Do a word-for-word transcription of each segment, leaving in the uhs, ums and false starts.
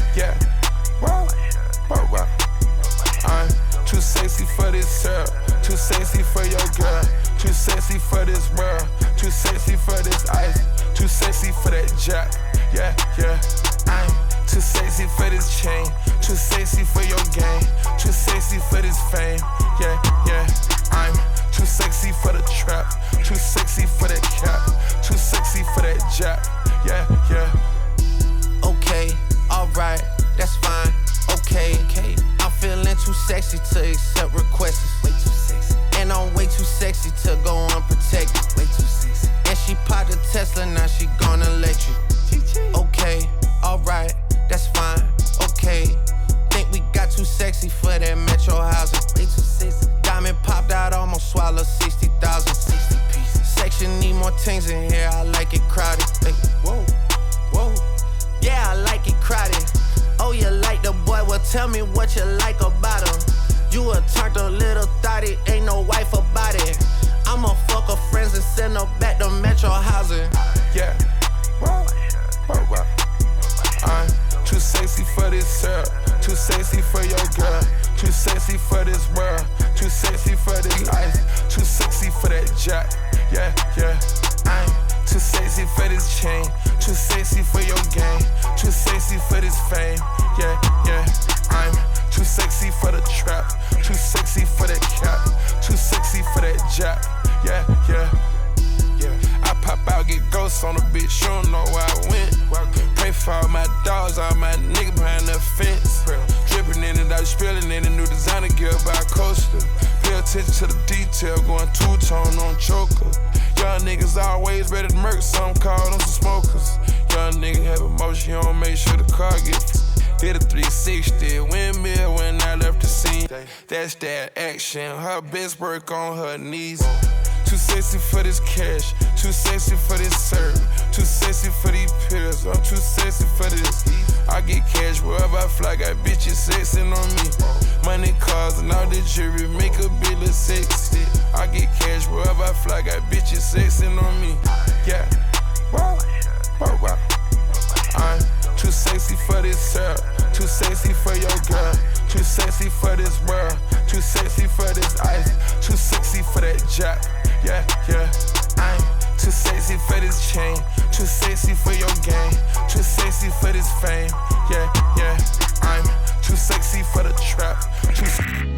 yeah. Whoa, whoa, whoa. I'm too sexy for this girl, too sexy for your girl, too sexy for this world, too sexy for this ice, too sexy for that jack, yeah, yeah. I'm too sexy for this chain, too sexy for your game, too sexy for this fame, yeah, yeah. I'm too sexy for the trap, too sexy for that cap, too sexy for that jack, yeah, yeah. Okay, alright, that's fine, okay, okay. I'm feeling too sexy to accept requests, way too sexy. And I'm way too sexy to go unprotected, way too sexy. And she popped a Tesla, now she gonna let you. Okay, alright, that's fine, okay. Think we got too sexy for that metro housing, way too sexy. Diamond popped out, almost swallowed sixty thousand, sixty pieces. Section need more things in here, I like it crowded. Hey, whoa, whoa, yeah, I like it crowded. Oh, you like the boy, well tell me what you like about him. You a turned a little thotty, ain't no wife about it. I'ma fuck her friends and send her back to metro housing. Yeah, whoa, whoa, whoa. I'm too sexy for this girl, too sexy for your girl, too sexy for this world, too sexy for this ice, too sexy for that jack, yeah, yeah. I'm too sexy for this chain, too sexy for your game, too sexy for this fame, yeah, yeah. I'm too sexy for the trap, too sexy for that cap, too sexy for that jack, yeah, yeah. Yeah, I pop out, get ghosts on a bitch, she don't know where I went. Pray for all my dogs, all my niggas behind the fence. Dripping in and out, spilling in a new designer gear by Coaster. Pay attention to the detail, going two-tone on choker. Young niggas always ready to murk, some call them some smokers. Young nigga have emotion, you don't make sure the car gets. Did a three sixty, windmill when I left the scene. That's that action, her best work on her knees. Too sexy for this cash, too sexy for this serve, too sexy for these pills, I'm too sexy for this. I get cash wherever I fly, got bitches sexing on me. Money, cars, and all the jewelry make a bitch look sexy. I get cash wherever I fly, got bitches sexing on me. Yeah, whoa, whoa, whoa. I'm too sexy for this girl, too sexy for your girl, too sexy for this world, too sexy for this ice, too sexy for that jack. Yeah, yeah, I'm too sexy for this chain, too sexy for your game, too sexy for this fame. Yeah, yeah, I'm too sexy for the trap, too sexy.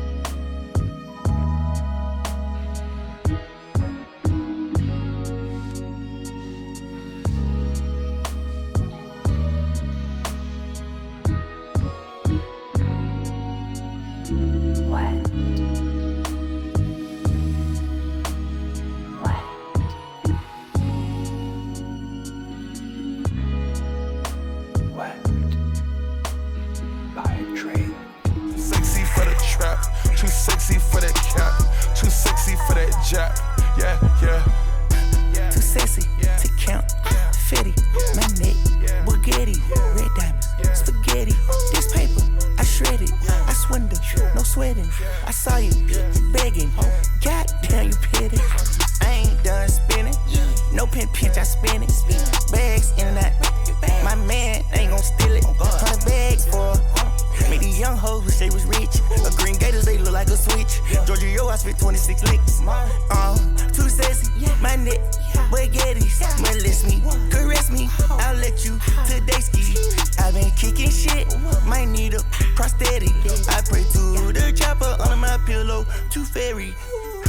Jack, yeah, yeah. Too sexy to count. Fetty, my neck, Bugatti, red diamonds, spaghetti. This paper, I shred it. I swindle, no sweating. I saw you begging. Goddamn, you petty. I ain't done spinning. No pin pinch, I spin it. Bags in and out. My man ain't gon' steal it. Hundred bags for. Made these young hoes wish they was rich. A green gators, they look like a switch. Georgia, yo, I spit twenty-six licks. Uh, too sexy, my neck, baguettes. Molest me, caress me, I'll let you today ski. I been kicking shit, might need a prosthetic. I pray to the chopper under my pillow, too fairy.